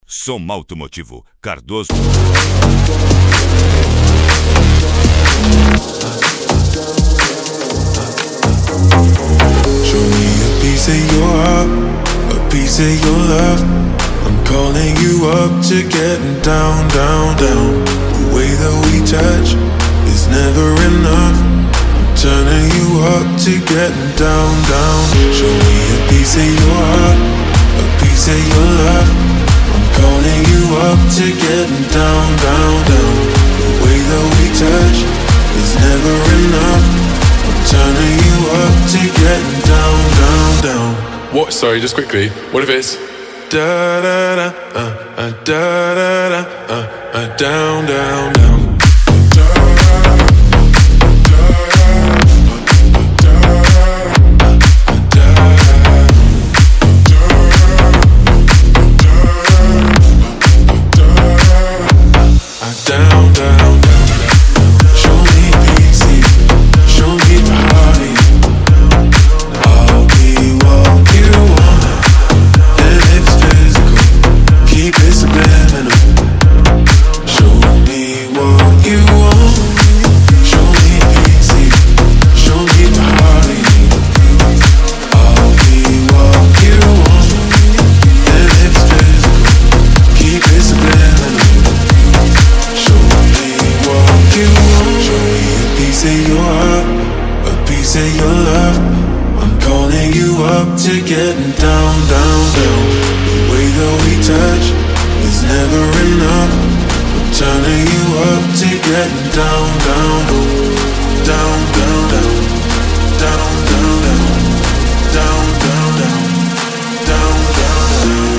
Som Automotivo, Cardoso. Show me a piece of your heart, a piece of your love. I'm calling you up to getting down, down, down. The way that we touch is never enough. I'm turning you up to getting down, down. Show me a piece of your heart, a piece of your love. I'm calling you up to getting down, down, down. The way that we touch is never enough. I'm turning you up to getting down, down, down. What? Sorry, just quickly. What if it's da da da da da da down, down, down. Down, down, down. Show me easy, show me body. I'll be what you want, and it's physical. Keep it subliminal. Show me what you want. Show me easy, show me body. I'll be what you want, and it's physical. Keep it subliminal. Show me what you want. Show me a piece of your heart, a piece of your love. I'm calling you up to getting down, down, down. The way that we touch is never enough. I'm turning you up to getting down, down, down, down, down, down, down, down, down, down, down, down, down.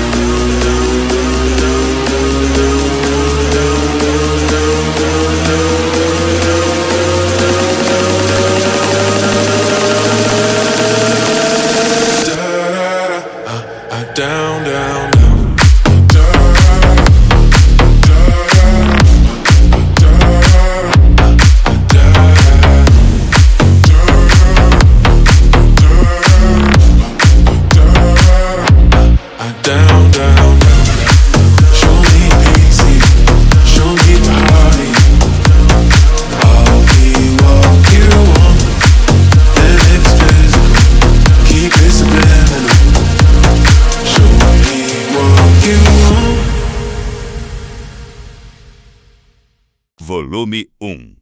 Down, down, down. Down, down, down. Show me easy, show me body. I'll be what you want, and it's physical. Keep it subliminal. Show me what you want. Volume 1.